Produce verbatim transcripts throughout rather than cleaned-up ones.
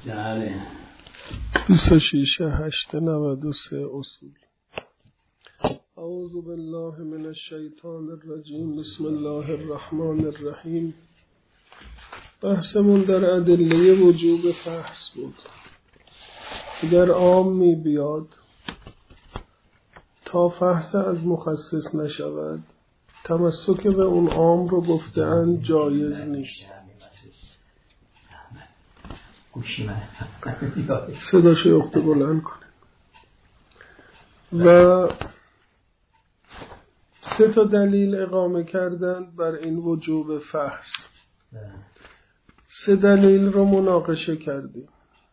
بله. بیست و شش هشت نود و سه اصول. اعوذ بالله من الشیطان الرجیم. بسم الله الرحمن الرحیم. بحثمون در ادله وجوب فحص بود. اگر عام می بیاد تا فحص از مخصص نشود، تمسک به اون عام رو گفته‌اند جایز نیست. صداش اخت بلند کنه. و سه تا دلیل اقامه کردن بر این وجوب فحص. سه دلیل رو مناقشه کردیم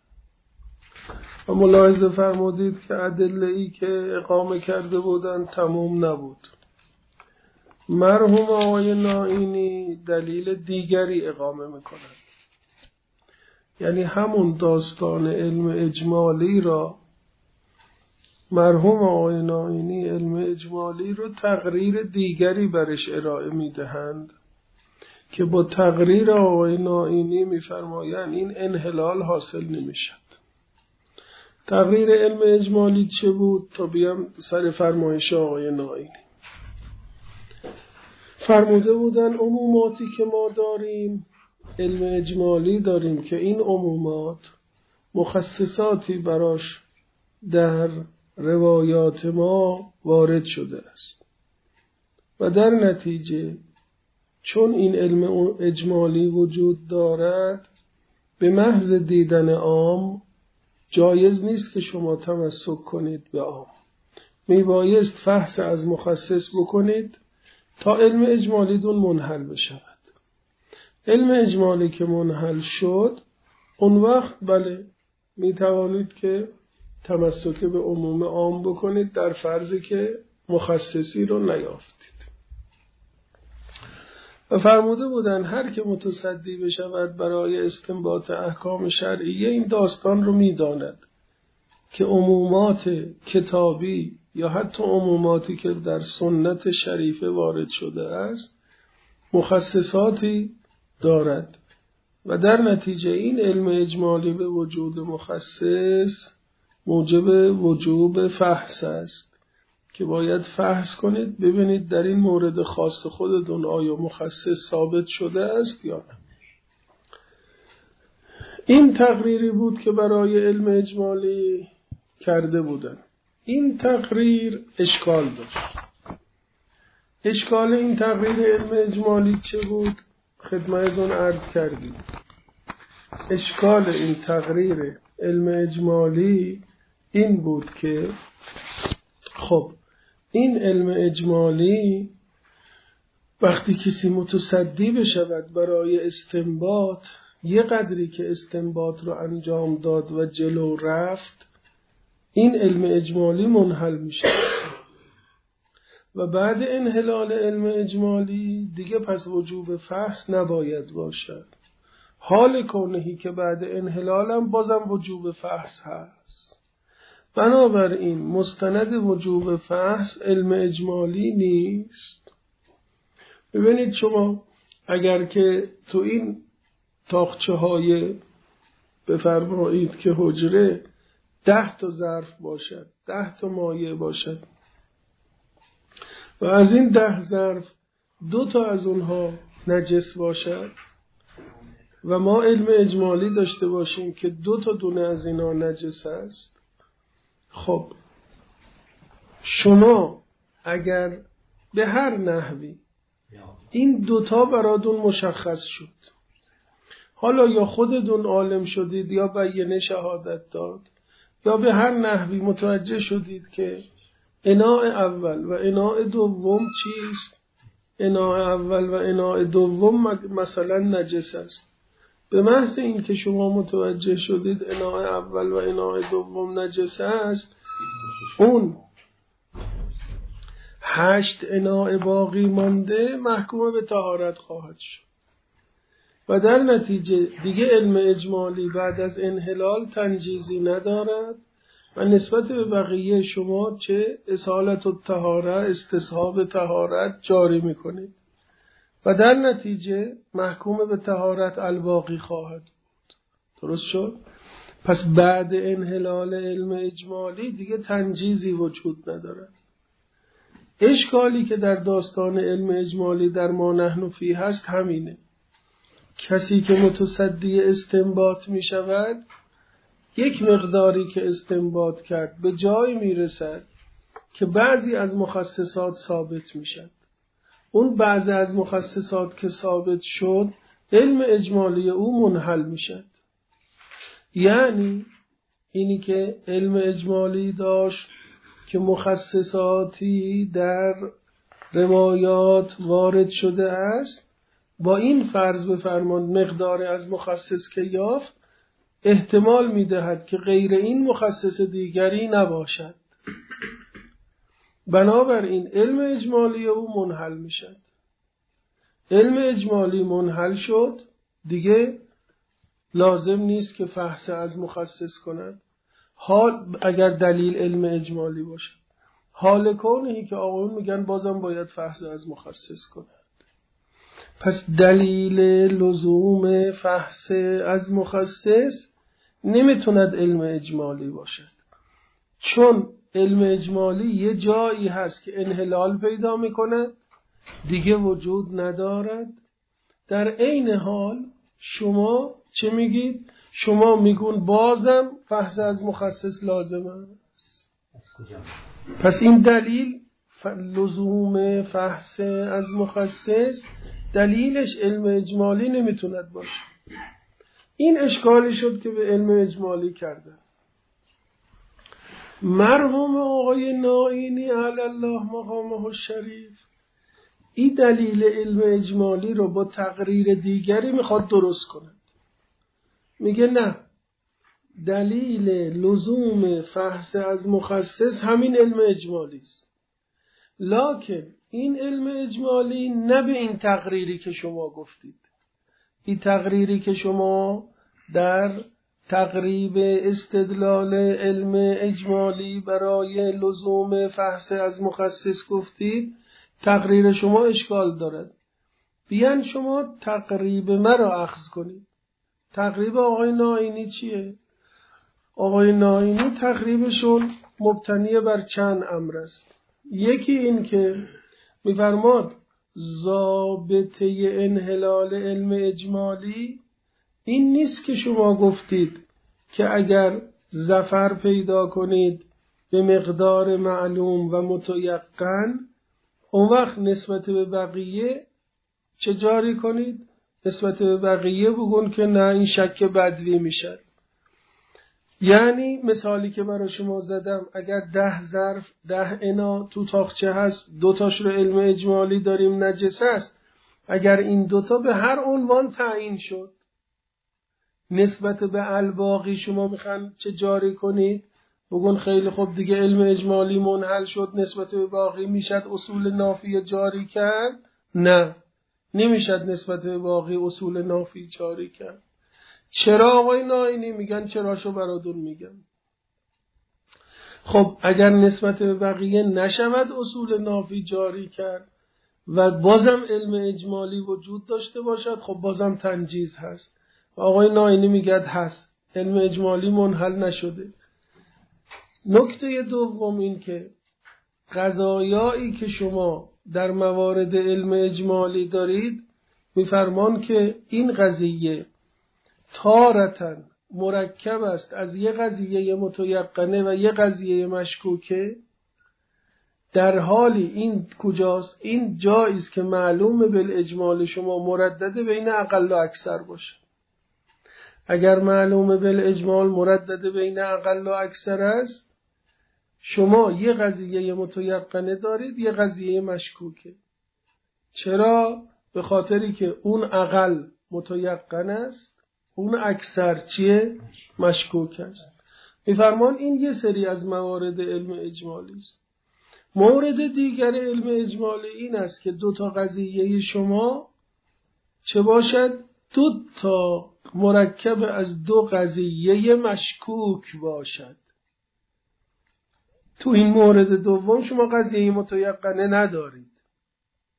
و ملاحظه فرمودید که ادله‌ای که اقامه کرده بودن تموم نبود. مرحوم آقای نائینی دلیل دیگری اقامه میکنند، یعنی همون داستان علم اجمالی را مرحوم آقای نائینی علم اجمالی رو تقریر دیگری برش ارائه میدهند که با تقریر آقای نائینی میفرمایند این انحلال حاصل نمیشد. تقریر علم اجمالی چه بود؟ تا بیام سر فرمایش آقای نائینی. فرموده بودن عموماتی که ما داریم علم اجمالی داریم که این عمومات مخصصاتی براش در روایات ما وارد شده است و در نتیجه چون این علم اجمالی وجود دارد به محض دیدن عام جایز نیست که شما تمسک کنید به عام، میبایست فحص از مخصص بکنید تا علم اجمالی دون منحل بشود. علم اجمالی که منحل شد اون وقت بله میتوانید که تمسک به عموم عام بکنید در فرضی که مخصصی رو نیافتید. و فرموده بودن هر که متصدی بشود برای استنباط احکام شرعیه این داستان رو میداند که عمومات کتابی یا حتی عموماتی که در سنت شریفه وارد شده است مخصصاتی دارد و در نتیجه این علم اجمالی به وجود مخصص موجب وجوب فحص است که باید فحص کنید ببینید در این مورد خاص خودتون آیا مخصص ثابت شده است یا نه. این تقریری بود که برای علم اجمالی کرده بودن. این تقریر اشکال داشت. اشکال این تقریر علم اجمالی چه بود؟ خدمتتون عرض کردیم. اشکال این تقریر علم اجمالی این بود که خب این علم اجمالی وقتی کسی متصدی بشود برای استنباط یه قدری که استنباط رو انجام داد و جلو رفت این علم اجمالی منحل میشه و بعد انحلال علم اجمالی دیگه پس وجوب فحص نباید باشد. حال کونهی که بعد انحلالم بازم وجوب فحص هست. بنابراین مستند وجوب فحص علم اجمالی نیست. ببینید شما اگر که تو این تاقچه های بفرمایید که حجره ده تا ظرف باشد، ده تا مایع باشد و از این ده ظرف دو تا از اونها نجس باشد و ما علم اجمالی داشته باشیم که دو تا دونه از اینا نجس است، خب شما اگر به هر نحوی این دوتا براتون مشخص شد، حالا یا خودتون عالم شدید یا بیینه شهادت داد یا به هر نحوی متوجه شدید که اناء اول و اناء دوم چیست، اناء اول و اناء دوم مثلا نجس است، به محض این که شما متوجه شدید اناء اول و اناء دوم نجس است اون هشت اناء باقی مانده محکوم به طهارت خواهد شد و در نتیجه دیگه علم اجمالی بعد از انحلال تنجیزی ندارد و نسبت به بقیه شما چه اصالت الطهاره استصحاب طهارت جاری میکنید و در نتیجه محکوم به طهارت الباقی خواهد بود. درست شد؟ پس بعد انحلال علم اجمالی دیگه تنجیزی وجود ندارد. اشکالی که در داستان علم اجمالی در ما نحن فیه هست همینه. کسی که متصدی استنباط می شود، یک مقداری که استنباط کرد به جای می رسد که بعضی از مخصصات ثابت می شد. اون بعضی از مخصصات که ثابت شد، علم اجمالی او منحل می شد. یعنی اینی که علم اجمالی داشت که مخصصاتی در روایات وارد شده است، با این فرض بفرمان مقدار از مخصص که یافت احتمال می‌دهد که غیر این مخصص دیگری نباشد. بنابراین علم اجمالی او منحل میشد. علم اجمالی منحل شد، دیگه لازم نیست که فحص از مخصص کند، حال اگر دلیل علم اجمالی باشه. حال کونهی که آقایون میگن بازم باید فحص از مخصص کند. پس دلیل لزوم فحص از مخصص نمیتوند علم اجمالی باشد، چون علم اجمالی یه جایی هست که انحلال پیدا میکند، دیگه وجود ندارد. در عین حال شما چه میگید؟ شما میگون بازم فحص از مخصص لازم است. پس این دلیل لزوم فحص از مخصص دلیلش علم اجمالی نمیتوند باشه. این اشکالی شد که به علم اجمالی کردن. مرحوم آقای نائینی علی الله مقامه الشریف این دلیل علم اجمالی رو با تقریر دیگری میخواد درست کند. میگه نه، دلیل لزوم فحص از مخصص همین علم اجمالی است، لکن این علم اجمالی نه به این تقریری که شما گفتید. این تقریری که شما در تقریب استدلال علم اجمالی برای لزوم فحص از مخصص گفتید، تقریر شما اشکال دارد. بیان شما تقریب مرا اخذ کنید. تقریب آقای نائینی چیه؟ آقای نائینی تقریبشون مبتنی بر چند امر است. یکی این که می‌فرماد ضابطه انحلال علم اجمالی این نیست که شما گفتید که اگر ظفر پیدا کنید به مقدار معلوم و متیقن، اون وقت نسبت به بقیه چه جاری کنید؟ نسبت به بقیه بگون که نه، این شک بدوی میشد. یعنی مثالی که برای شما زدم، اگر ده ظرف ده انا تو تاقچه هست، دوتاش رو علم اجمالی داریم نجس است، اگر این دوتا به هر عنوان تعیین شد، نسبت به الباقی شما میخوان چه جاری کنید؟ بگون خیلی خوب دیگه علم اجمالی منحل شد، نسبت به باقی میشد اصول نافی جاری کرد؟ نه، نمیشد نسبت به باقی اصول نافی جاری کرد. چرا آقای نائینی؟ میگن چراشو براتون میگم. خب اگر نسبت به بقیه نشود اصول نافی جاری کرد و بازم علم اجمالی وجود داشته باشد، خب بازم تنجیز هست. آقای نائینی میگه هست، علم اجمالی منحل نشده. نکته دوم این که قضایایی که شما در موارد علم اجمالی دارید، میفرمان که این قضیه تارتن مرکب است از یه قضیه متیقنه و یه قضیه مشکوکه. در حالی این کجاست؟ این جایی است که معلومه بالاجمال شما مردد بین اقل و اکثر باشه. اگر معلومه بالاجمال مردد بین اقل و اکثر است، شما یه قضیه متیقنه دارید، یه قضیه مشکوکه. چرا؟ به خاطری که اون اقل متیقن است، اون اکثر چیه؟ مشکوک است. میفرمان این یه سری از موارد علم اجمالی است. مورد دیگر علم اجمالی این است که دو تا قضیه شما چه باشد؟ دو تا مرکب از دو قضیه مشکوک باشد. تو این مورد دوم شما قضیه متیقنه ندارید،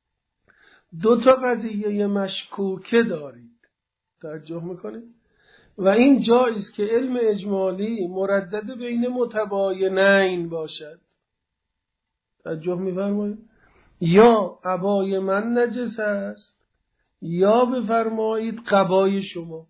دو تا قضیه مشکوکه دارید. توجه میکنید؟ و این جایی است که علم اجمالی مردد بین متباینین باشد. توجه می‌فرمایید؟ یا عبای من نجس است یا بفرمایید قبای شما.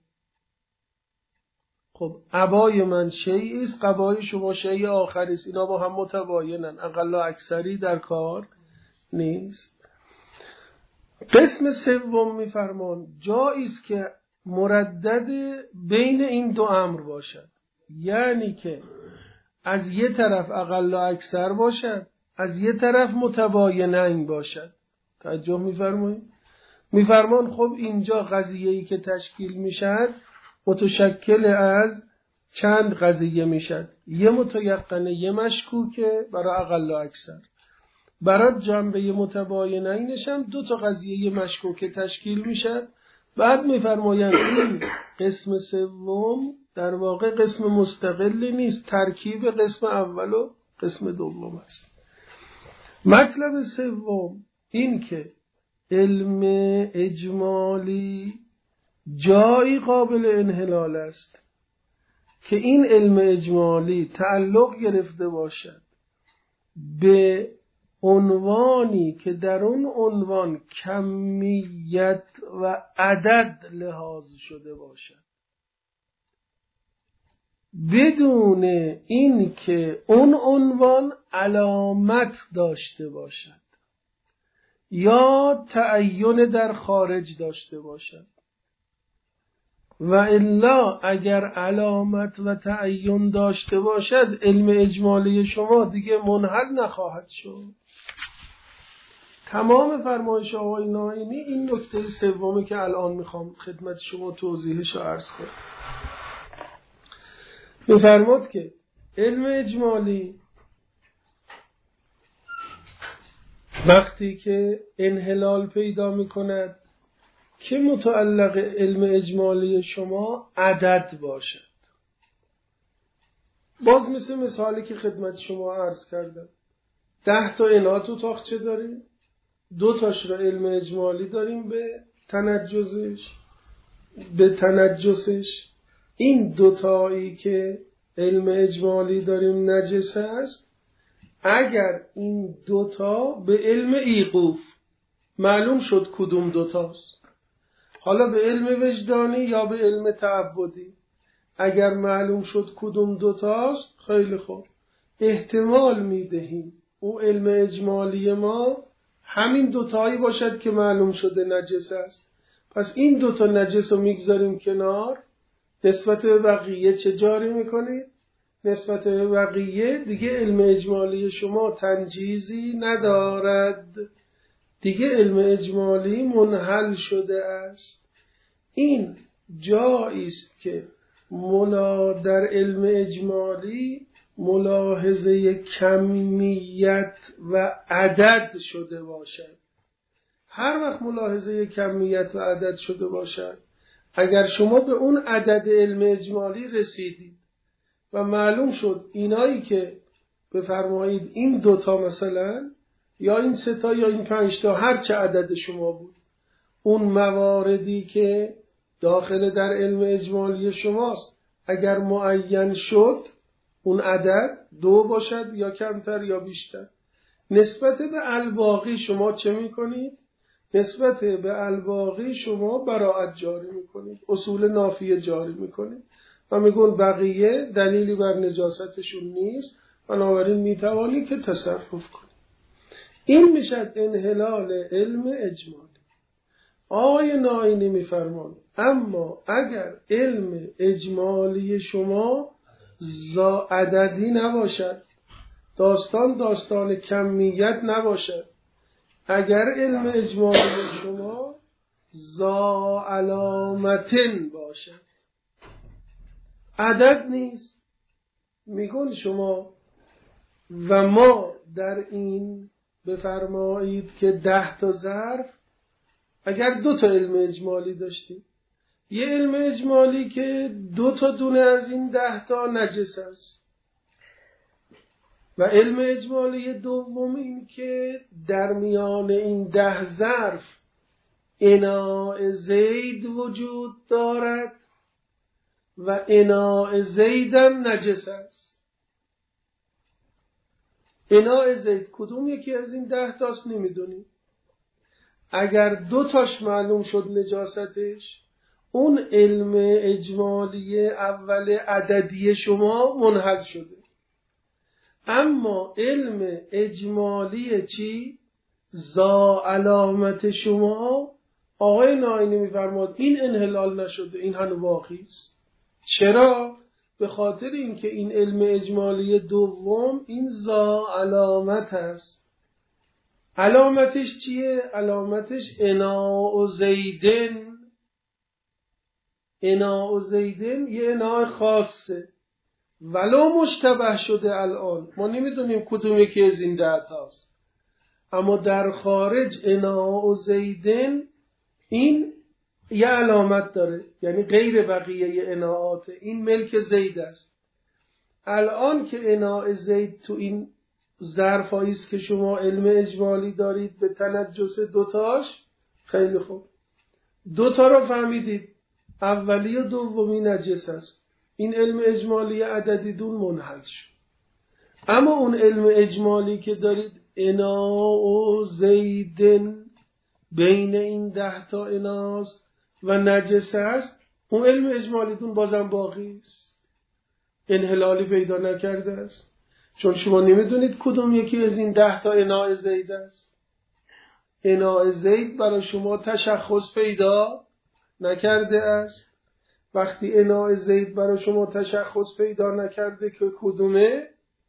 خب عبای من شیئی است، قبای شما شیء آخری است. اینا با هم متباینن، اقل و اکثری در کار نیست. قسم سوم میفرمان جایی است که مردد بین این دو امر باشد، یعنی که از یه طرف اقل و اکثر باشد، از یه طرف متباینین باشد. توجه میفرمایید؟ میفرمان خب اینجا قضیه‌ای که تشکیل میشد متشکل از چند قضیه میشد، یه متیقنه یه مشکوکه برای اقل و اکثر. برای جنبه متباینینش هم دو تا قضیه مشکوکه تشکیل میشد. بعد میفرمایند این قسم سوم در واقع قسم مستقلی نیست، ترکیب قسم اول و قسم دوم است. مطلب سوم این که علم اجمالی جایی قابل انحلال است که این علم اجمالی تعلق گرفته باشد به عنوانی که در اون عنوان کمیت و عدد لحاظ شده باشد، بدون این که اون عنوان علامت داشته باشد یا تعین در خارج داشته باشد. و الا اگر علامت و تعین داشته باشد علم اجمالی شما دیگه منحل نخواهد شد. تمام فرمایش آقای ناینی این نکته سومی که الان میخوام خدمت شما توضیحش رو عرض کنم. میفرماد که علم اجمالی وقتی که انحلال پیدا میکند که متعلق علم اجمالی شما عدد باشد. باز مثل مثالی که خدمت شما عرض کردم، ده تا اینا تو تاخچه داریم، دو تاش را علم اجمالی داریم به تنجسش به تنجسش این دو تایی که علم اجمالی داریم نجس است. اگر این دو تا به علم ایقوف معلوم شد کدوم دو تاست، حالا به علم وجدانی یا به علم تعبدی، اگر معلوم شد کدوم دو تاست خیلی خوب، احتمال میدهیم او علم اجمالی ما همین دوتایی باشد که معلوم شده نجس است. پس این دوتا نجس رو میگذاریم کنار. نسبت به بقیه چه جاری میکنید؟ نسبت به بقیه دیگه علم اجمالی شما تنجیزی ندارد، دیگه علم اجمالی منحل شده است. این جایی است که ملا در علم اجمالی ملاحظه کمیت و عدد شده باشد. هر وقت ملاحظه کمیت و عدد شده باشد، اگر شما به اون عدد علم اجمالی رسیدید و معلوم شد اینایی که بفرمایید این دوتا مثلا یا این سه تا یا این پنج تا هر چه عدد شما بود، اون مواردی که داخل در علم اجمالی شماست اگر معین شد اون عدد دو باشد یا کمتر یا بیشتر، نسبت به الباقی شما چه میکنید؟ نسبت به الباقی شما براءت جاری میکنید، اصول نافیه جاری میکنید و میگون بقیه دلیلی بر نجاستشون نیست، بنابراین میتوانی که تصرف کنید. این میشد انحلال علم اجمالی. آقای ناینی میفرمان اما اگر علم اجمالی شما زا عددی نباشد، داستان داستان کمیت نباشد، اگر علم اجمالی شما زا علامتن باشد، عدد نیست، میگون شما و ما در این بفرمایید که ده تا ظرف اگر دو تا علم اجمالی داشتیم، یه علم اجمالی که دو تا دونه از این ده تا نجس است و علم اجمالی دوم این که در میان این ده ظرف اناء زید وجود دارد و اناء زیدم نجس است. اناء زید کدوم یکی از این ده تاست نمیدونیم. اگر دو تاش معلوم شد نجاستش، اون علم اجمالی اول عددی شما منحل شده. اما علم اجمالی چی؟ زا علامت شما، آقای ناینی میفرماد این انحلال نشده، این هنو باقی است. چرا؟ به خاطر اینکه این علم اجمالی دوم این زا علامت هست. علامتش چیه؟ علامتش اناء زیدن. اناء زیدن یه اناء خاصه، ولو مشتبه شده. الان ما نمیدونیم کدوم یکی از این ده تاست، اما در خارج اناء زیدن این یه علامت داره، یعنی غیر بقیه اناعات، این ملک زید است. الان که اناء زید تو این ظرفایی است که شما علم اجمالی دارید به تنجس دوتاش، خیلی خوب، دوتا رو فهمیدید، اولی و دومی نجس است، این علم اجمالی عددی دون منحل شد. اما اون علم اجمالی که دارید اناء زیدن بین این ده تا اناست و نجس است، اون علم اجمالی دون بازم باقی است، انحلالی پیدا نکرده است، چون شما نمیدونید کدوم یکی از این ده تا اناء زید است. اناء زید برای شما تشخص پیدا نکرده است. وقتی اناء زید برای شما تشخص پیدا نکرده که کدومه،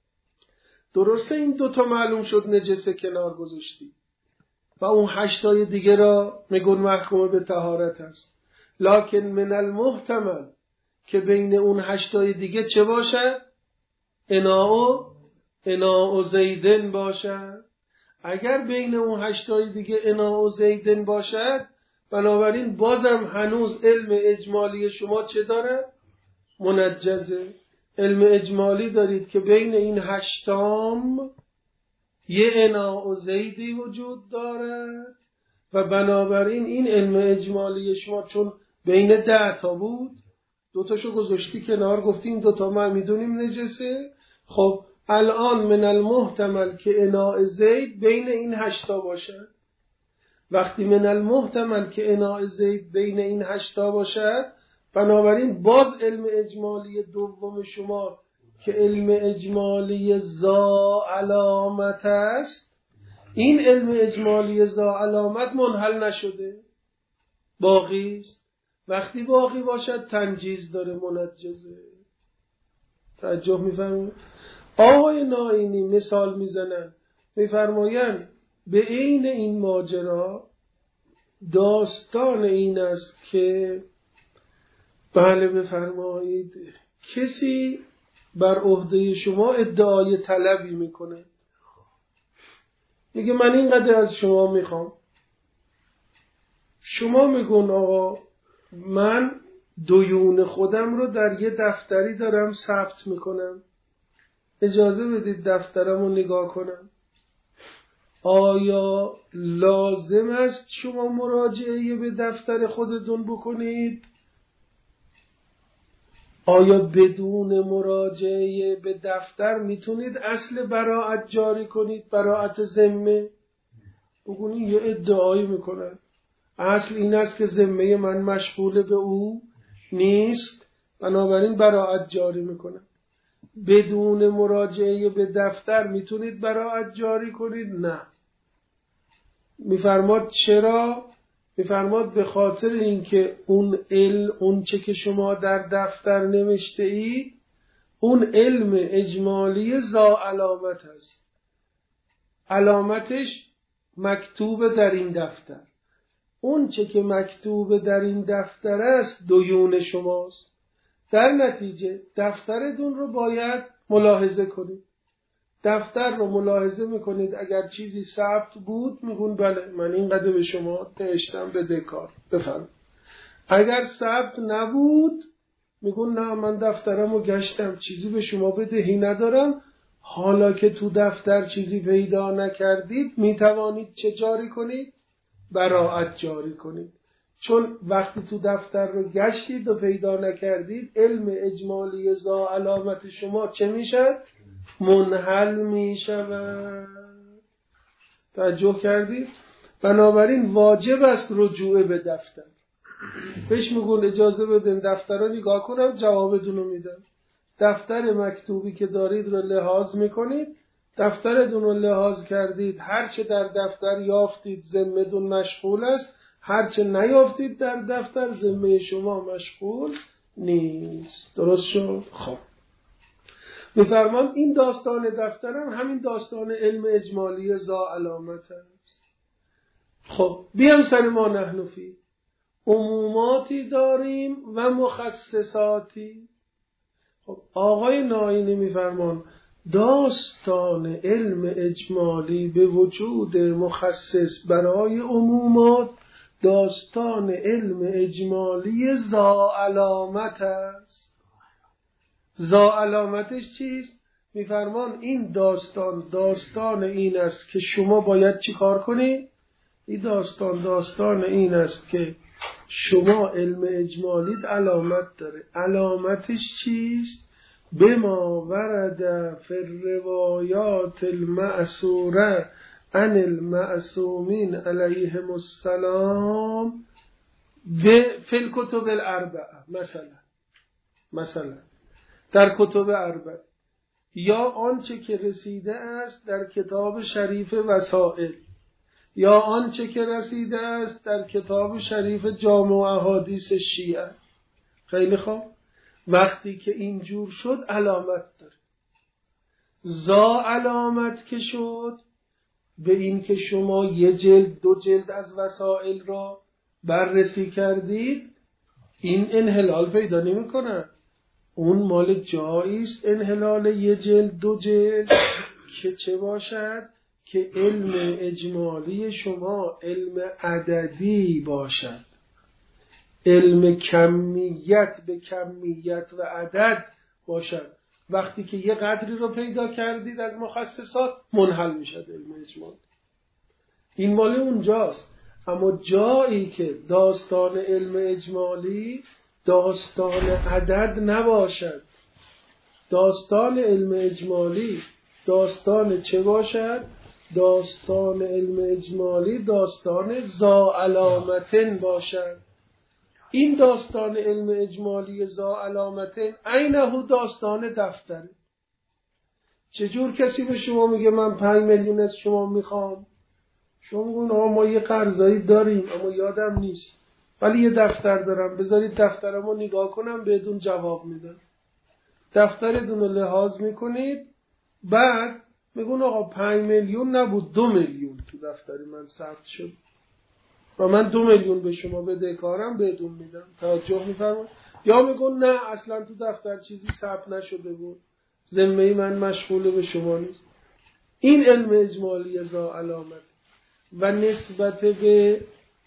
درسته این دوتا معلوم شد نجسه کنار گذاشتی و اون هشتای دیگه را میگون محکوم به طهارت است، لکن من المحتمل که بین اون هشتای دیگه چه باشد؟ اناء اناء زیدن باشد. اگر بین اون هشتای دیگه اناء زیدن باشد، بنابراین بازم هنوز علم اجمالی شما چه داره؟ منجزه. علم اجمالی دارید که بین این هشتام یه اناء زیدی وجود دارد و بنابراین این علم اجمالی شما چون بین ده تا بود، دوتاشو گذاشتی کنار، گفتیم دوتا ما میدونیم نجسه. خب الان من المحتمل که اناء زید بین این هشتا باشد. وقتی من المحتمل که اناء زید بین این هشتا باشد، بنابراین باز علم اجمالی دوم شما که علم اجمالی زا علامت است، این علم اجمالی زا علامت منحل نشده، باقی است. وقتی باقی باشد تنجیز داره، منجزه. تعجب میفرمایید؟ آقای ناینی مثال میزنن، میفرمایند به عین این ماجرا داستان این است که بله بفرمایید کسی بر عهده شما ادعای طلبی میکنه، میگه من اینقدر از شما میخوام. شما میگون آقا من دیون خودم رو در یه دفتری دارم ثبت میکنم، اجازه بدید دفترم رو نگاه کنم. آیا لازم است شما مراجعه به دفتر خودتون بکنید؟ آیا بدون مراجعه به دفتر میتونید اصل براءت جاری کنید، براءت ذمه؟ بگونید یه ادعایی میکنن اصل این است که ذمه من مشغول به او نیست، بنابراین براءت جاری میکنم. بدون مراجعه به دفتر میتونید براءت جاری کنید؟ نه. میفرماد چرا؟ میفرماد به خاطر اینکه اون علم، اون چه که شما در دفتر نوشته اید، اون علم اجمالی ذا علامت است، علامتش مکتوب در این دفتر. اون چه که مکتوب در این دفتر است دیون شماست. در نتیجه دفترتون رو باید ملاحظه کنید. دفتر رو ملاحظه میکنید، اگر چیزی ثبت بود میگون بله من اینقدر به شما نوشتم بدهکار، بفرمایید. اگر ثبت نبود میگون نه من دفترم رو گشتم چیزی به شما بدهی ندارم. حالا که تو دفتر چیزی پیدا نکردید میتوانید چه جاری کنید؟ براءت جاری کنید. چون وقتی تو دفتر رو گشتید و پیدا نکردید، علم اجمالی ذا علامت شما چه میشد؟ منحل میشود. توجه کردید؟ بنابراین واجب است رجوع به دفتر. بهش میگون اجازه بدین دفتر رو نگاه کنم، جوابتون رو میدم. دفتر مکتوبی که دارید رو لحاظ میکنید، دفترتون رو لحاظ کردید، هرچه در دفتر یافتید ذمتون مشغول است، هرچه نیافتید در دفتر ذمه شما مشغول نیست. درست شد؟ خب میفرمان این داستان دفترم همین داستان علم اجمالی ذا علامت است. خب بیام سر ما نحن فی. عموماتی داریم و مخصصاتی. خب آقای ناینی میفرمان داستان علم اجمالی به وجود مخصص برای عمومات داستان علم اجمالی ذا علامت است. ذا علامتش چیست؟ میفرمان این داستان داستان این است که شما باید چی کار کنید؟ این داستان داستان این است که شما علم اجمالیت علامت داره. علامتش چیست؟ بما ورد فی الروایات المأثوره عن المعصومین علیهم السلام فی الکتب الاربعه. مثلا مثلا در کتب اربعه، یا آنچه که رسیده است در کتاب شریف وسائل، یا آنچه که رسیده است در کتاب شریف جامع احادیث شیعه. خیلی خوب، وقتی که اینجور شد علامت داره. ذا علامت که شد به این که شما یه جلد دو جلد از وسائل را بررسی کردید، این انحلال پیدا نمی کنه. اون مال جایی است انحلال یه جلد دو جلد که چه باشد؟ که علم اجمالی شما علم عددی باشد، علم کمیت به کمیت و عدد باشد. وقتی که یه قدری رو پیدا کردید از مخصصات منحل میشد علم اجمالی. این مال اونجاست. اما جایی که داستان علم اجمالی داستان عدد نباشد، داستان علم اجمالی داستان چه باشد؟ داستان علم اجمالی داستان ذا علامتن باشد. این داستان علم اجمالی ذا علامتن عینه داستان دفتره. چجور کسی به شما میگه من پنج میلیون از شما میخوام؟ شما میگون آقا ما یه قرضایی داریم اما یادم نیست، ولی یه دفتر دارم، بذارید دفترمو نگاه کنم بهتون جواب میدم. دفترتون رو لحاظ میکنید، بعد میگون آقا پنج میلیون نبود دو میلیون تو دفتر من ثبت شد و من دو میلیون به شما بدهکارم بهتون میدم. توجه میفرمایید؟ یا میگون نه اصلا تو دفتر چیزی ثبت نشده بود، ذمه من مشغول به شما نیست. این علم اجمالی ذا علامت. و نسبت به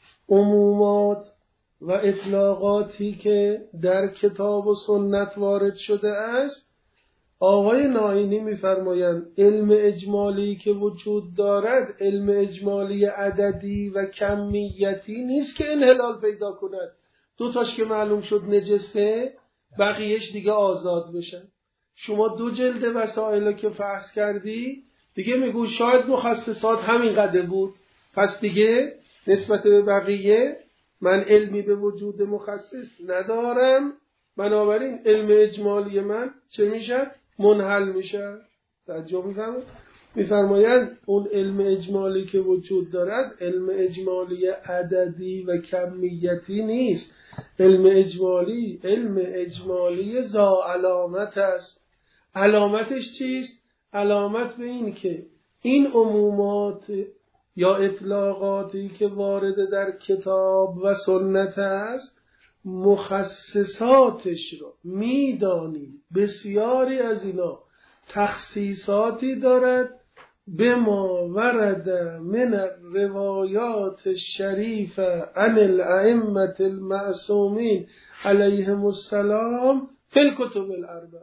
عمومات و اطلاقاتی که در کتاب و سنت وارد شده است، آقای ناینی میفرمایند علم اجمالی که وجود دارد علم اجمالی عددی و کمیتی نیست که انحلال پیدا کند. دو تاش که معلوم شد نجسه، بقیهش دیگه آزاد بشن. شما دو جلد وسائل که فحص کردی دیگه میگو شاید مخصصات همین قدر بود، پس دیگه نسبت به بقیه من علمی به وجود مخصص ندارم، بنابراین علم اجمالی من چه میشه؟ منحل میشه. توجه میفرمایید؟ میفرمایند اون علم اجمالی که وجود دارد علم اجمالی عددی و کمیتی نیست. علم اجمالی علم اجمالی ذا علامت است. علامتش چیست؟ علامت به این که این عمومات یا اطلاقاتی که وارد در کتاب و سنت است مخصصاتش رو میدانیم. بسیاری از اینا تخصیصاتی دارد به ما ورد من الروایات الشریفه عن الائمه المعصومین علیهم السلام فی الکتب الاربعه.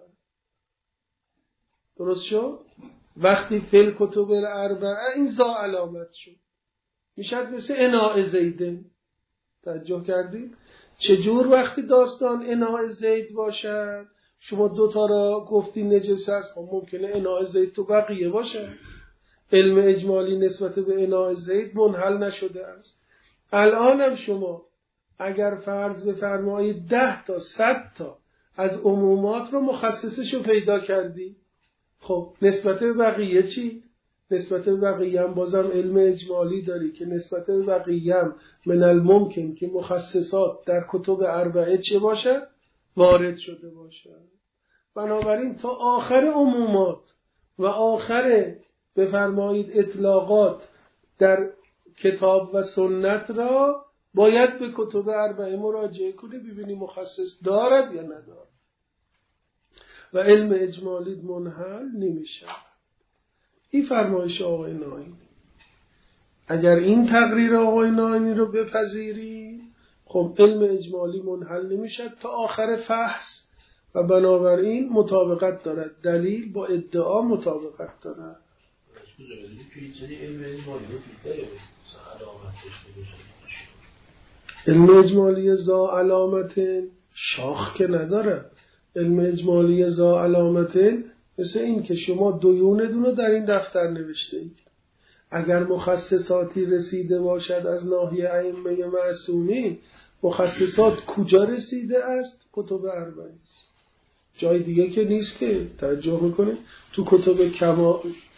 درست شد؟ وقتی فی الکتب الاربعه این ذا علامت شد، میشد مثل اناء زیدن. توجه کردید؟ چجور وقتی داستان اناء زید باشد شما دوتا را گفتی نجس است، خب ممکنه اناء زید تو بقیه باشه. علم اجمالی نسبت به اناء زید منحل نشده است. الانم شما اگر فرض بفرمایید ده تا صد تا از عمومات رو مخصصش رو پیدا کردی، خب نسبت به بقیه چی؟ نسبت به بقیه هم بازم علم اجمالی داری که نسبت به بقیه هم من الممکن که مخصصات در کتب اربعه چه باشد؟ وارد شده باشد. بنابراین تا آخر عمومات و آخر بفرمایید اطلاقات در کتاب و سنت را باید به کتب اربعه مراجعه کنی ببینی مخصص دارد یا ندارد و علم اجمالی منحل نمیشه. این فرمایش آقای ناینی. اگر این تقریر آقای ناینی رو بپذیری خب علم اجمالی منحل نمیشه تا آخر فحص و بنابراین مطابقت دارد، دلیل با ادعا مطابقت دارد. علم اجمالی ذا علامت شاخ که نداره. علم اجمالی ذا علامت مثل این که شما دویونه دونو در این دفتر نوشته اید. اگر مخصصاتی رسیده باشد از ناحیه ائمه معصومین، مخصصات کجا رسیده است؟ کتب اربعه است. جای دیگه که نیست که توجه میکنه. تو کتب کما...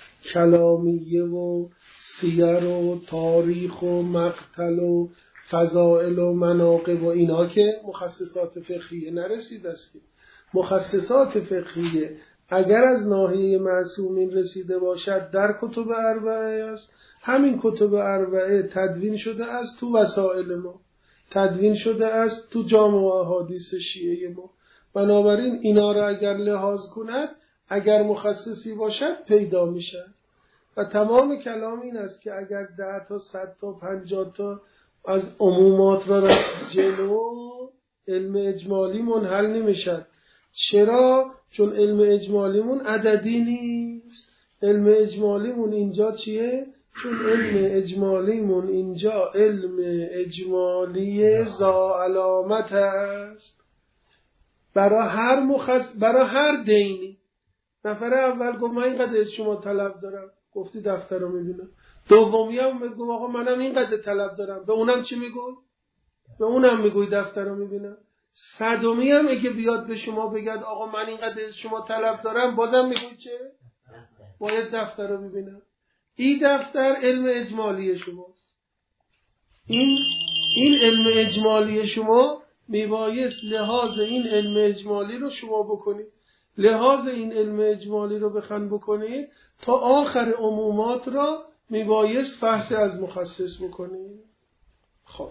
کلامیه و سیر و تاریخ و مقتل و فضائل و مناقب و اینا که مخصصات فقهیه نرسیده است. مخصصات فقهیه اگر از ناحیه معصومین رسیده باشد در کتب اربعه است. همین کتب اربعه تدوین شده است تو وسائل ما، تدوین شده است تو جامع و احادیث شیعه ما. بنابراین اینا را اگر لحاظ کند اگر مخصصی باشد پیدا میشد. و تمام کلام این است که اگر ده تا صد تا پنجاه تا از عمومات را رفت جلو علم اجمالی منحل نمیشد. چرا؟ چون علم اجمالیمون عددی نیست. علم اجمالیمون اینجا چیه؟ چون علم اجمالیمون اینجا علم اجمالی ذا علامت است. برای هر مخص برای هر دینی. نفر اول گفت من اینقدر از شما طلب دارم، گفتی دفتر رو میبینم. دومی هم گفت آقا منم اینقدر طلب دارم، به اونم چی میگوی؟ به اونم میگوی دفتر رو میبینم. صدومی هم اگه بیاد به شما بگد آقا من اینقدر از شما طلب دارم، بازم میگوی چه؟ باید دفتر رو ببینم. این دفتر علم اجمالی شماست. این این علم اجمالی شما میبایست لحاظ این علم اجمالی رو شما بکنید. لحاظ این علم اجمالی رو بخوان بکنید تا آخر عمومات را میبایست فحص از مخصص بکنید. خب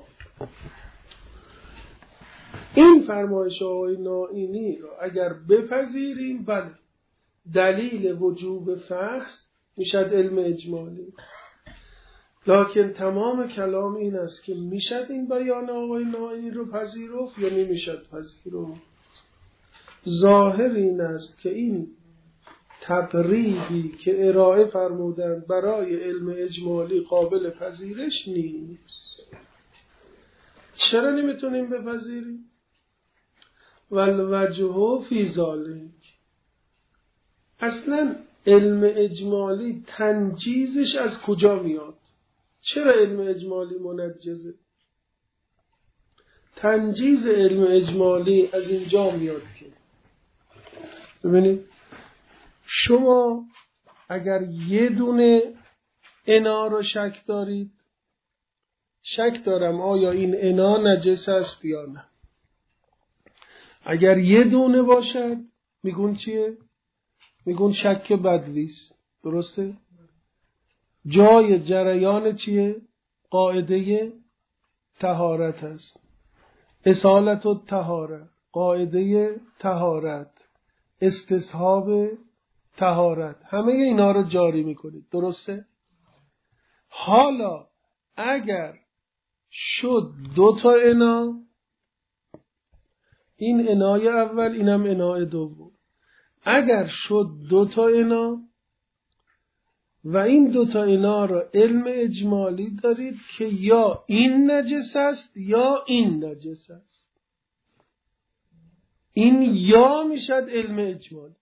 این فرمایش آقای ناینی را اگر بپذیریم بله دلیل وجوب فحص میشد علم اجمالی. لکن تمام کلام این است که میشد این بیان آقای ناینی رو پذیرفت یا نمیشد پذیرفت. ظاهر این است که این تقریبی که ارائه فرمودند برای علم اجمالی قابل پذیرش نیست. چرا نمیتونیم بپذیریم؟ والوجه فی ذلک، اصلا علم اجمالی تنجیزش از کجا میاد؟ چرا علم اجمالی منجزه؟ تنجیز علم اجمالی از اینجا میاد که ببینید شما اگر یه دونه انا رو شک دارید، شک دارم آیا این انا نجس است یا نه. اگر یه دونه باشد میگون چیه؟ میگون شک بدویست. درسته؟ جای جریان چیه؟ قاعده طهارت است. اصالت الطهاره، قاعده طهارت، استصحاب طهارت، همه اینا رو جاری میکنید. درسته؟ حالا اگر شد دو تا انا، این انای اول اینم انای دوم، اگر شد دو تا انا و این دوتا اینا را علم اجمالی دارید که یا این نجس است یا این نجس است. این یا میشد علم اجمالی.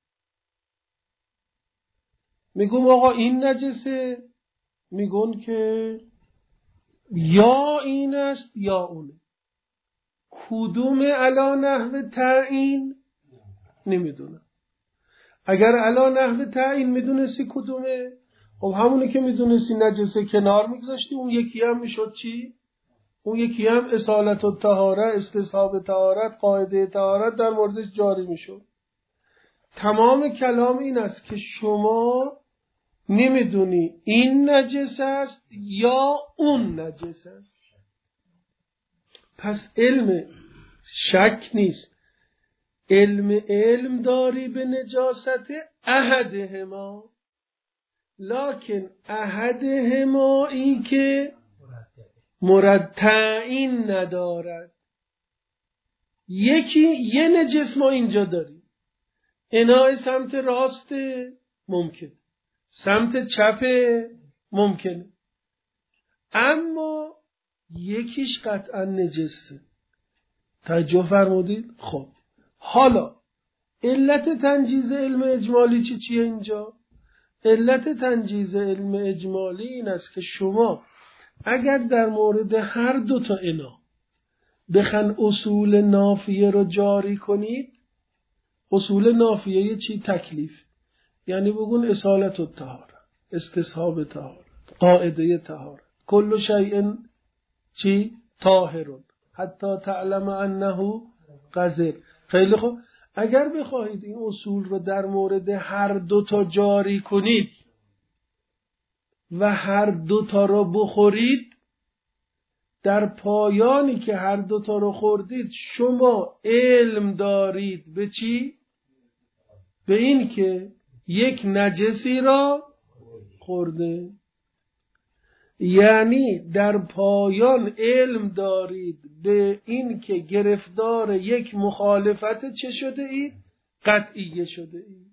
میگم آقا این نجسه، میگن که یا این است یا اونه. کدوم علا نحو تعیین نمیدونم. اگر علا نحو تعیین میدونستی کدومه، خب همونه که میدونستی نجسه کنار میگذاشتی، اون یکی هم میشد چی؟ اون یکی هم اصالت الطهاره، استصحاب طهارت، قاعده طهارت در موردش جاری میشد. تمام کلام این است که شما نمیدونی این نجس است یا اون نجس است. پس علم شک نیست، علم علم داری به نجاست احدهما، لکن احدهمایی که مرتعین ندارد. یکی یه نجس ما اینجا داریم، انای سمت راست ممکن، سمت چپ ممکنه، اما یکیش قطعا نجسه. توجه فرمودید؟ خب حالا علت تنجیز علم اجمالی چی چیه اینجا؟ علت تنجیز علم اجمالی این است که شما اگر در مورد هر دو تا انا بخن اصول نافیه رو جاری کنید، اصول نافیه چی؟ تکلیف، یعنی بگون اصالت الطهاره، استصحاب طهارت، قاعده طهارت، کل شیء چی؟ طاهرون حتی تعلم انه قذر. خیلی خوب، اگر بخواهید این اصول رو در مورد هر دوتا جاری کنید و هر دوتا رو بخورید، در پایانی که هر دوتا رو خوردید شما علم دارید به چی؟ به این که یک نجسی را خورده. یعنی در پایان علم دارید به این که گرفتار یک مخالفت چه شده اید؟ قطعیه شده اید.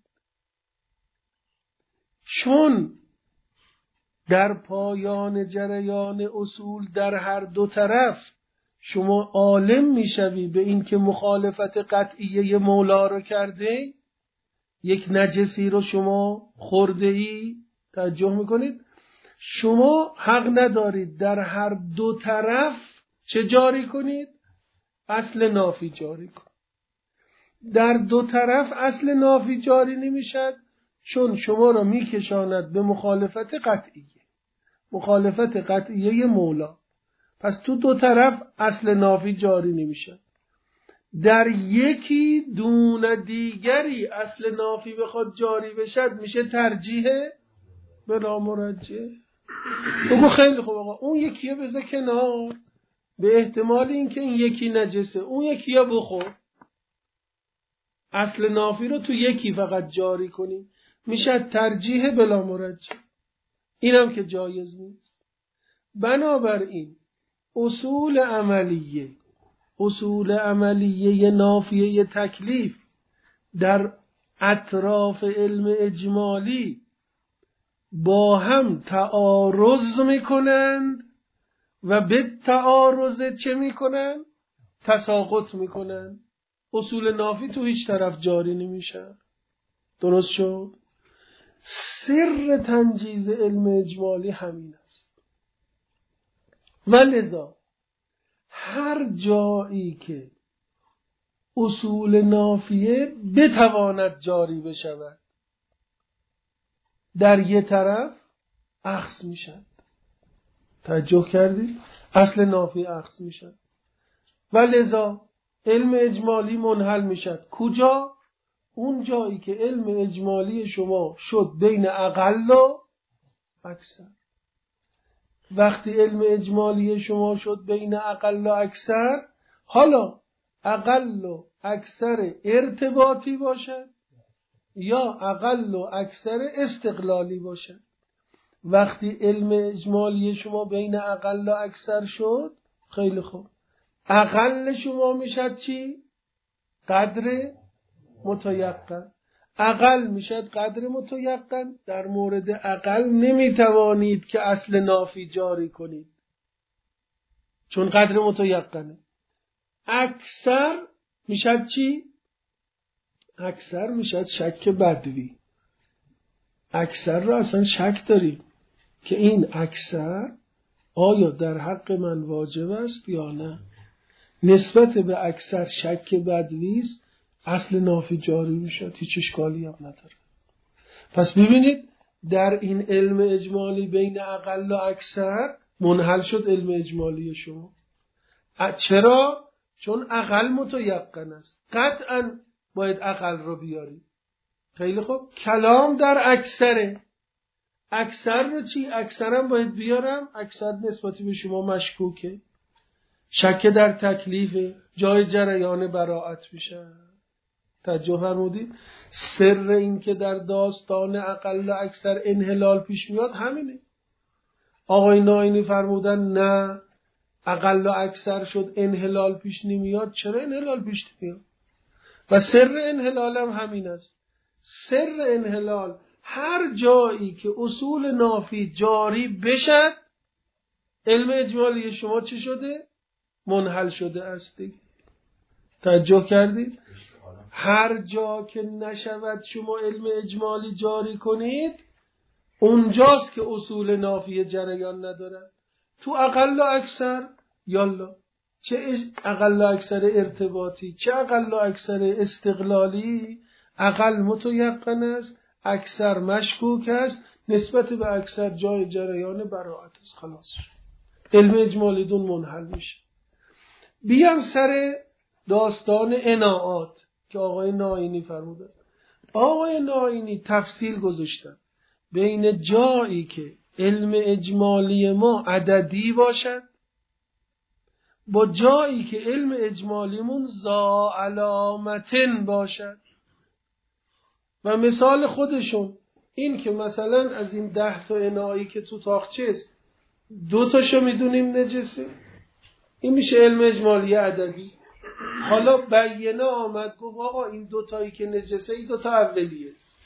چون در پایان جریان اصول در هر دو طرف شما عالم میشوی به این که مخالفت قطعیه مولا رو کرده، یک نجسی رو شما خورده ای، توجه میکنید؟ شما حق ندارید در هر دو طرف چه جاری کنید؟ اصل نافی جاری کنید. در دو طرف اصل نافی جاری نمیشد، چون شما را میکشاند به مخالفت قطعیه، مخالفت قطعیه مولا. پس تو دو طرف اصل نافی جاری نمیشد. در یکی دون دیگری اصل نافی بخواد جاری بشد میشه ترجیح بلا مرجح. بگو خیلی خوب آقا اون یکیه بذار کنار، به احتمال اینکه این یکی نجسه اون یکیه بخور، اصل نافی رو تو یکی فقط جاری کنیم، میشه ترجیح بلا مرجح. اینم که جایز نیست. بنابراین اصول عملیه، اصول عملیه نافیه تکلیف در اطراف علم اجمالی با هم تعارض میکنند و به تعارض چه میکنند؟ تساقط میکنند. اصول نافی تو هیچ طرف جاری نمیشه. درست شد؟ سر تنجیز علم اجمالی همین است. ولذا هر جایی که اصول نافیه بتواند جاری بشود در یه طرف اخذ میشد. توجه کردید؟ اصل نافی اخذ میشد. ولذا علم اجمالی منحل میشد کجا؟ اون جایی که علم اجمالی شما شد بین اقل و اکثر. وقتی علم اجمالی شما شد بین اقل و اکثر، حالا اقل و اکثر ارتباطی باشد یا اقل و اکثر استقلالی باشد. وقتی علم اجمالی شما بین اقل و اکثر شد، خیلی خوب، اقل شما میشد چی؟ قدر متیقن. اقل میشد قدر متیقن. در مورد اقل نمیتوانید که اصل نافی جاری کنید چون قدر متیقنه. اکثر میشد چی؟ اکثر میشد شک بدوی. اکثر را اصلا شک داریم که این اکثر آیا در حق من واجب است یا نه. نسبت به اکثر شک بدوی است، اصل نافی جاری میشد، هیچ اشکالی هم نداره. پس ببینید در این علم اجمالی بین اقل و اکثر منحل شد علم اجمالی شما. چرا؟ چون اقل متیقن است، قطعا باید اقل رو بیاری. خیلی خوب، کلام در اکثره. اکثر رو چی؟ اکثرم باید بیارم. اکثر نسبتی به شما مشکوکه، شک در تکلیف، جای جریان براعت میشه. توجه فرمودید؟ سر این که در داستان اقل و اکثر انحلال پیش میاد همینه. آقای ناینی فرمودن نه اقل و اکثر شد انحلال پیش نمیاد. چرا انحلال پیش نمیاد؟ و سر انحلال هم همین است. سر انحلال هر جایی که اصول نافی جاری بشد علم اجمالی شما چی شده؟ منحل شده است دیگه. توجه کردید؟ هر جا که نشود شما علم اجمالی جاری کنید اونجاست که اصول نافی جریان ندارد. تو اقل و اکثر یالا، چه اقل و اکثر ارتباطی چه اقل و اکثر استقلالی، اقل متیقن است، اکثر مشکوک است، نسبت به اکثر جای جریان براعت است. خلاص علم اجمالی دون منحل میشه. بیام سر داستان اناعات که آقای ناینی فرمودن. آقای ناینی تفصیل گذاشتن بین جایی که علم اجمالی ما عددی باشد با جایی که علم اجمالیمون ذا علامتن باشد. و مثال خودشون این که مثلا از این ده تا انایی که تو تاخچه است دو تاشو میدونیم نجسه، این میشه علم اجمالی عددی. حالا بیانه آمد گفت آقا این دو تایی که نجسه این دو تا اولیه است.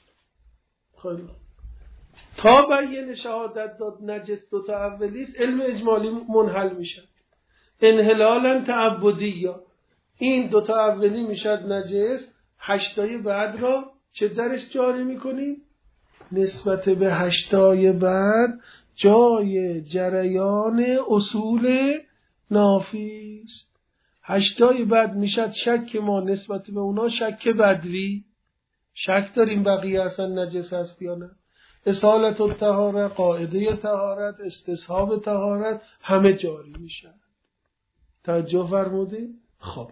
خیلی تا بیانه شهادت داد نجس دو تا اولی است علم اجمالی منحل میشه. انحلالا تعبدی یا این دو تا اولی میشد نجس، هشتای بعد را چه درش جاری میکنیم؟ نسبت به هشتای بعد جای جریان اصول نافی است. هشتای بعد میشد شک ما نسبت به اونا شک بدوی، شک داریم بقیه اصلا نجس هست یا نه. اصالت الطهاره، قاعده طهارت، استصحاب طهارت همه جاری میشن. توجه فرمودید؟ خب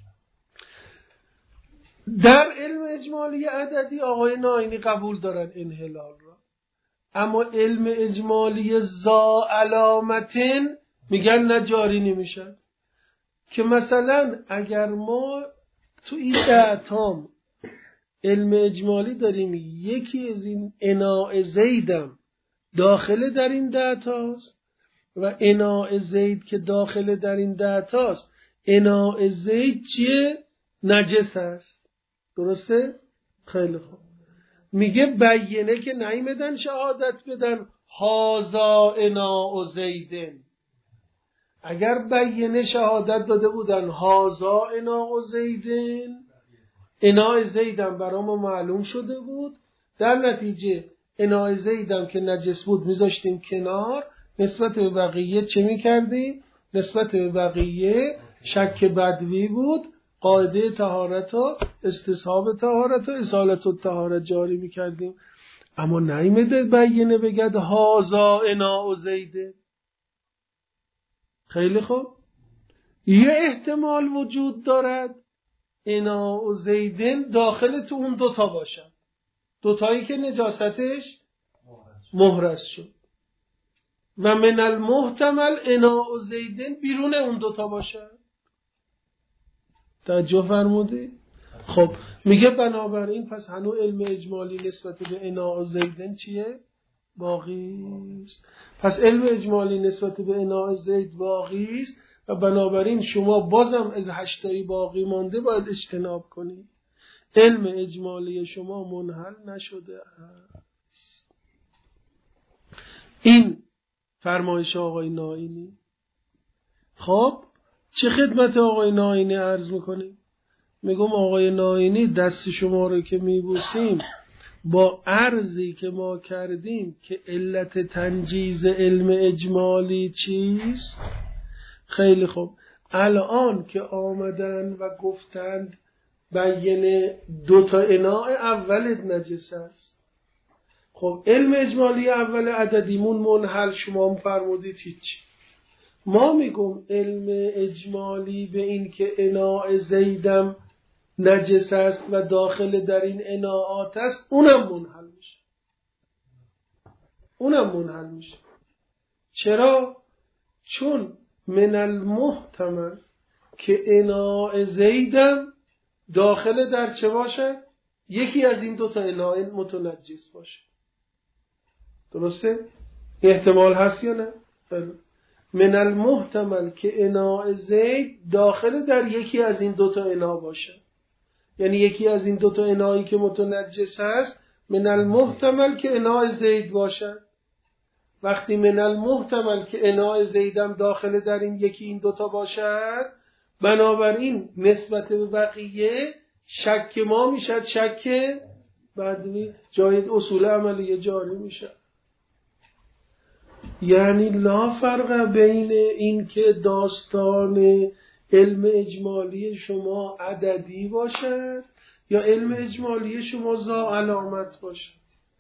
در علم اجمالی عددی آقای ناینی قبول دارن انحلال را، اما علم اجمالی ذا علامتن میگن نه جاری نمیشن. که مثلا اگر ما تو این دهتام علم اجمالی داریم یکی از این اناء زیدم داخل در این دهتاست و اناء زید که داخل در این دهتاست اناء زید چیه؟ نجس هست. درسته؟ خیلی خوب. میگه بیانه که نیمدن شهادت بدن هازا اناء زیدن. اگر بیانه شهادت داده بودن هازا اناء زیدن، اناء زیدم برای ما معلوم شده بود، در نتیجه اناء زیدم که نجس بود میذاشتیم کنار، نسبت به بقیه چه میکردیم؟ نسبت به بقیه شک بدوی بود، قاعده طهارت و استصحاب طهارت و ازالت الطهارت جاری میکردیم. اما نیمده بیانه بگد هازا اناء زیدن. خیلی خوب. یه احتمال وجود دارد اناء زیدن داخل تو اون دوتا باشن، دوتایی که نجاستش محرز شد، و من المحتمل اناء زیدن بیرون اون دوتا باشن. توجه فرمودی؟ خب میگه بنابراین پس هنو علم اجمالی نسبت به اناء زیدن چیه؟ باقی است. پس علم اجمالی نسبت به اناء زید باقی است و بنابراین شما بازم از هشتایی باقی مانده باید اجتناب کنید. علم اجمالی شما منحل نشده است. این فرمایش آقای نائینی. خب چه خدمت آقای نائینی عرض میکنیم؟ میگم آقای نائینی دست شما رو که میبوسیم با عرضی که ما کردیم که علت تنجیز علم اجمالی چیست؟ خیلی خوب، الان که آمدن و گفتند بیان دو تا اناع اول نجس است. خب علم اجمالی اول عددیمون منحل، شما هم فرمودید هیچ. ما میگم علم اجمالی به این که اناع زیدم نجس است و داخل در این اناعات است، اونم منحل میشه. اونم منحل میشه. چرا؟ چون من المحتمل که اناع زیدم داخل در چه باشه؟ یکی از این دوتا اناع متنجس باشه. درسته؟ احتمال هست یا نه؟ من المحتمل که اناع زید داخل در یکی از این دوتا اناع باشه. یعنی یکی از این دوتا اناعی که متنجس هست من المحتمل که اناع زید باشه. وقتی من المحتمل که اناع زیدم داخل در این یکی این دوتا باشد، بنابراین نسبت به بقیه شک ما میشد شک بدوی، جای اصول عملیه جاری میشه. یعنی لا فرق بین این که داستان علم اجمالی شما عددی باشد یا علم اجمالی شما ذا علامت باشد.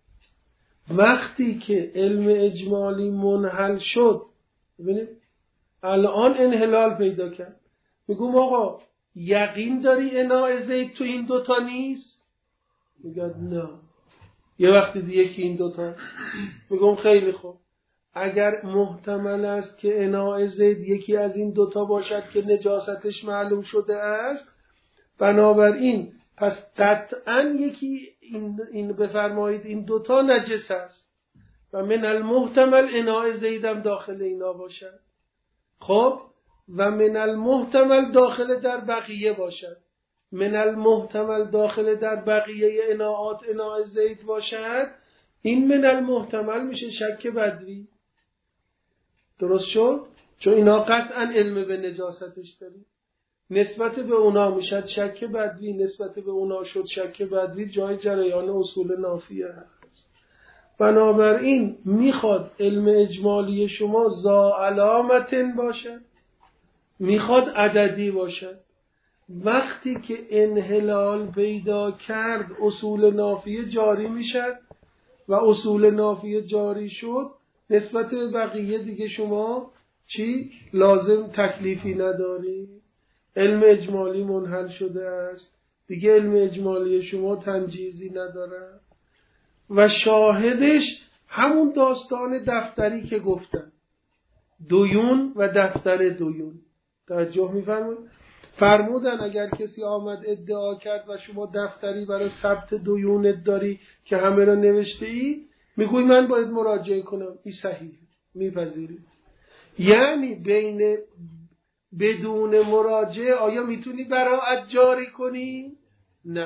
وقتی که علم اجمالی منحل شد، ببینید الان انحلال پیدا کرد. میگم آقا یقین داری اناع زید تو این دوتا نیست؟ میگه نه. یه وقتی دیگه که این دوتا. میگم خیلی خوب، اگر محتمل است که اناع زید یکی از این دوتا باشد که نجاستش معلوم شده است، بنابراین پس قطعا یکی این, این بفرمایید این دوتا نجس است و من المحتمل اناع زیدم داخل اینا باشد. خب و من المحتمل داخل در بقیه باشد. من المحتمل داخل در بقیه اناعات اناع زید باشد. این من المحتمل میشه شک بدوی. درست شد؟ چون اینا قطعا علم به نجاستش داریم. نسبت به اونا میشد شک بدوی، نسبت به اونا شد شک بدوی، جای جریان اصول نافیه هست. بنابراین میخواد علم اجمالی شما ذا علامتن باشه، میخواد عددی باشه. وقتی که انحلال پیدا کرد اصول نافیه جاری میشد و اصول نافیه جاری شد، نسبت به بقیه دیگه شما چی؟ لازم تکلیفی نداری. علم اجمالی منحل شده است، دیگه علم اجمالی شما تنجیزی نداره. و شاهدش همون داستان دفتری که گفتن، دویون و دفتر دویون. توجه می‌فرمایید؟ فرمودن اگر کسی آمد ادعا کرد و شما دفتری برای ثبت دویونت داری که همه را نوشته ای، میگوی من باید مراجعه کنم، این صحیح میپذیری. یعنی بین بدون مراجعه آیا میتونی براءت جاری کنی؟ نه.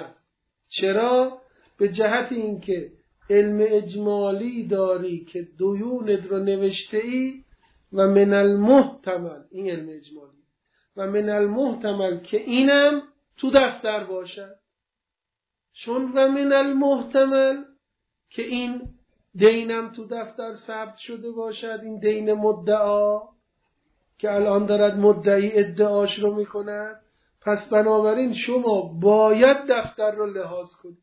چرا؟ به جهت اینکه علم اجمالی داری که دویونت رو نوشته ای و من المحتمل، این علم اجمالی، و من المحتمل که اینم تو دفتر باشه. چون و من المحتمل که این دینم تو دفتر ثبت شده باشد، این دین مدعا که الان دارد مدعی ادعاش رو میکند، پس بنابراین شما باید دفتر رو لحاظ کنید.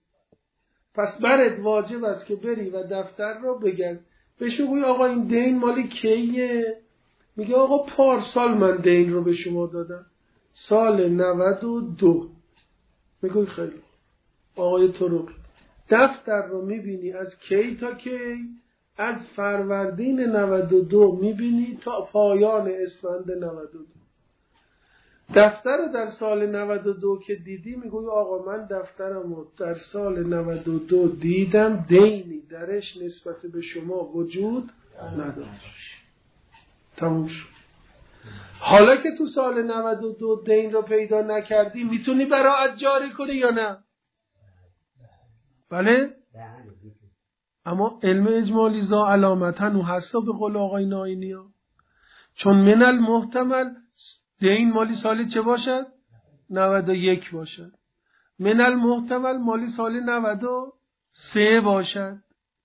پس برات واجب است که بری و دفتر رو بگرد، بهش بگوی آقا این دین مالی کیه؟ میگه آقا پارسال من دین رو به شما دادم، سال نود و دو. میگوی خیلی آقای طرق، دفتر رو میبینی از کی تا کی؟ از فروردین نود و دو میبینی تا پایان اسفند نود و دو. دفتر رو در سال نود و دو که دیدی میگوی آقا من دفترم رو در سال نود و دو دیدم، دینی درش نسبت به شما وجود نداشت. تموم شد. حالا که تو سال نود و دو دین رو پیدا نکردی، میتونی براءت جاری کنی یا نه؟ بله؟ اما علم اجمالی زا علامتن و حسا به قول آقای ناینی ها. چون من المحتمل دین مالی سالی چه باشد؟ نود و یک باشد. من المحتمل مالی سالی نود و سه باشد.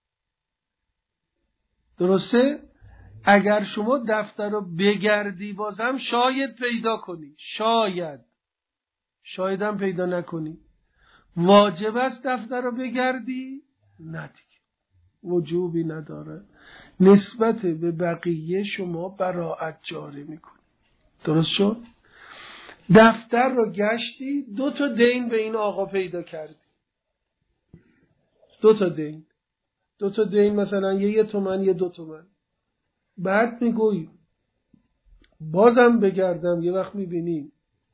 درسته؟ اگر شما دفتر رو بگردی بازم شاید پیدا کنی، شاید شاید هم پیدا نکنی. واجب است دفتر رو بگردی؟ نه دیگه، وجوبی نداره. نسبت به بقیه شما براءت جاری میکنی. درست شد؟ دفتر رو گشتی، دو تا دین به این آقا پیدا کردی، دو تا دین دو تا دین مثلا یه یه تومن یه دو تومن. بعد میگویی بازم بگردم، یه وقت میبینیم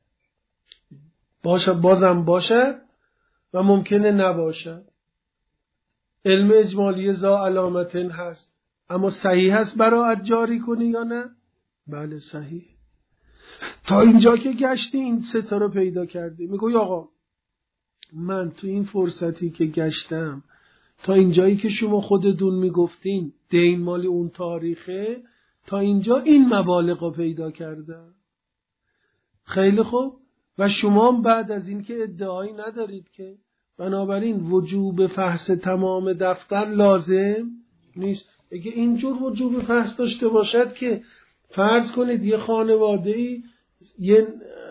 باشه بازم باشد و ممکنه نباشد. علم اجمالی ذا علامتن هست، اما صحیح هست براءت جاری کنی یا نه؟ بله صحیح. تا اینجا که گشتی این سه تا رو پیدا کردی، میگوی آقا من تو این فرصتی که گشتم تا اینجایی که شما خودتون میگفتین دین مالی اون تاریخه، تا اینجا این مبالغ رو پیدا کردم. خیلی خوب. و شما بعد از این که ادعایی ندارید که، بنابراین وجوب فحص تمام دفتر لازم نیست. اگه اینجور وجوب فحص داشته باشد که فرض کنید یه خانواده‌ای یه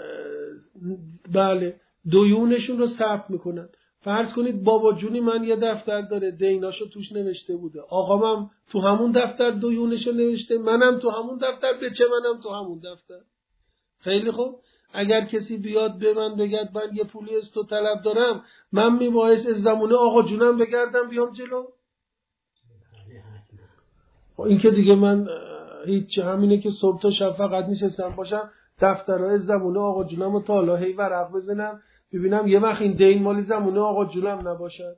بله دیونشون رو ثبت میکنن. فرض کنید بابا جونی من یه دفتر داره دیناشو توش نوشته بوده، آقامم تو همون دفتر دیونشو نوشته، منم تو همون دفتر، بچه منم تو همون دفتر. خیلی خوب. اگر کسی بیاد به من بگد من یه پولی از تو طلب دارم، من میبایست از زمونه آقا جونم بگردم بیام جلو؟ این که دیگه من هیچ، همینه که صبح تا شب فقط نشستم باشم دفترهای زمونه آقا جونم رو تا حالا هی ورق بزنم ببینم یه وقت این دین مالی زمونه آقا جونم نباشد.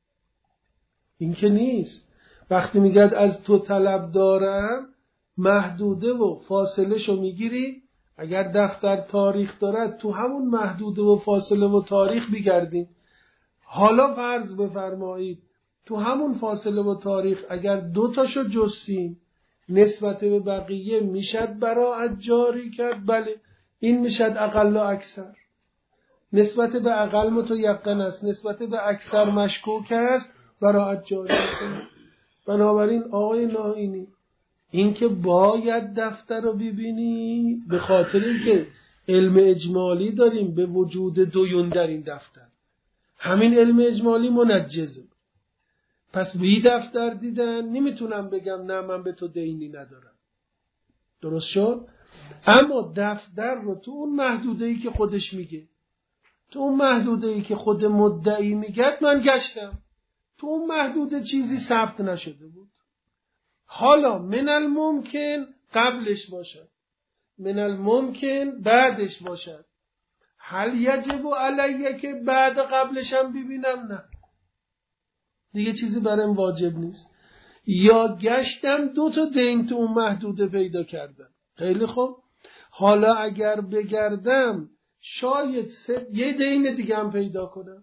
این که نیست. وقتی میگد از تو طلب دارم، محدوده و فاصله شو میگیری. اگر دفتر تاریخ دارد تو همون محدوده و فاصله و تاریخ بگردیم. حالا فرض بفرمایید تو همون فاصله و تاریخ اگر دو تاشو جستیم نسبت به بقیه میشد براءت جاری کرد. بله این میشد اقل و اکثر. نسبت به اقل متیقن است، نسبت به اکثر مشکوک است، براءت جاری کنید. بنابراین آقای ناینی این که باید دفتر رو ببینی به خاطری که علم اجمالی داریم به وجود دیون در این دفتر، همین علم اجمالی منجزه. پس بی دفتر دیدن نمیتونم بگم نه من به تو دینی ندارم. درست شد؟ اما دفتر رو تو اون محدوده‌ای که خودش میگه، تو اون محدوده‌ای که خود مدعی میگه من گشتم، تو اون محدوده چیزی ثبت نشده بود. حالا من الممکن قبلش باشد، من الممکن بعدش باشد. هل یجب علیه که بعد قبلش هم ببینم؟ نه دیگه چیزی برایم واجب نیست. یا گشتم دو تا دین تو اون محدوده پیدا کردم. خیلی خوب. حالا اگر بگردم شاید سه یه دین دیگه هم پیدا کنم،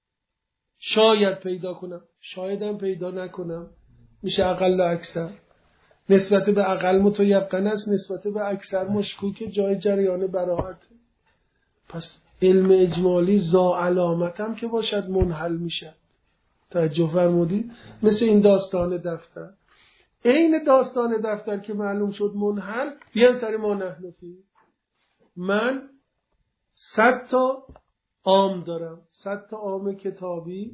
شاید پیدا کنم، شاید هم پیدا نکنم، میشه اقل و اکثر. نسبت به اقل متیقن است، نسبت به اکثر مشکوک، جای جریان براءت. پس علم اجمالی ذا علامت هم که باشد منحل میشه. توجه فرمودید؟ مثل این داستان دفتر، این داستان دفتر که معلوم شد منحل، بیان سر ما نحنفی. من صد تا عام دارم، صد تا عام کتابی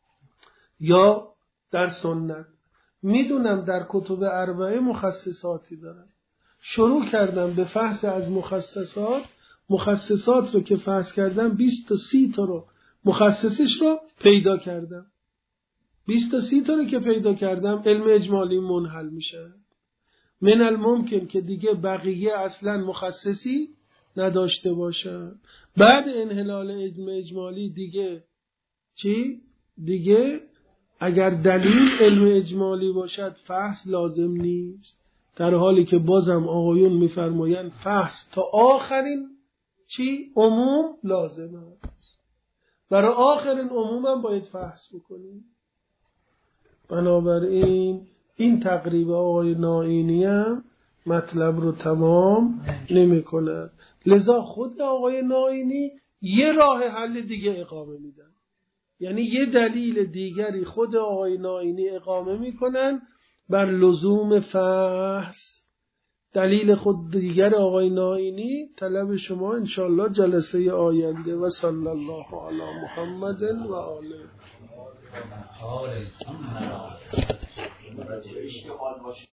یا در سنت، میدونم در کتب اربعه مخصصاتی دارم. شروع کردم به فحص از مخصصات، مخصصات رو که فحص کردم بیست تا سی تا رو مخصصش رو پیدا کردم. بیست تا سی تا رو که پیدا کردم علم اجمالی منحل میشه. من الممکن که دیگه بقیه اصلا مخصصی نداشته باشه. بعد انحلال علم اجمالی دیگه چی؟ دیگه اگر دلیل علم اجمالی باشد فحص لازم نیست، در حالی که بازم آقایون میفرمایند فحص تا آخرین چی؟ عموم لازم است. برای آخرین عموم هم باید فحص بکنیم. بنابراین این تقریب آقای نائینی هم مطلب رو تمام نمی کند. لذا خود آقای نائینی یه راه حل دیگه اقامه میدن، یعنی یه دلیل دیگری خود آقای نائینی اقامه میکنن بر لزوم فحص. دلیل خود دیگر آقای نائینی طلب شما انشاءالله جلسه آینده. و صلی الله علی محمد و آله.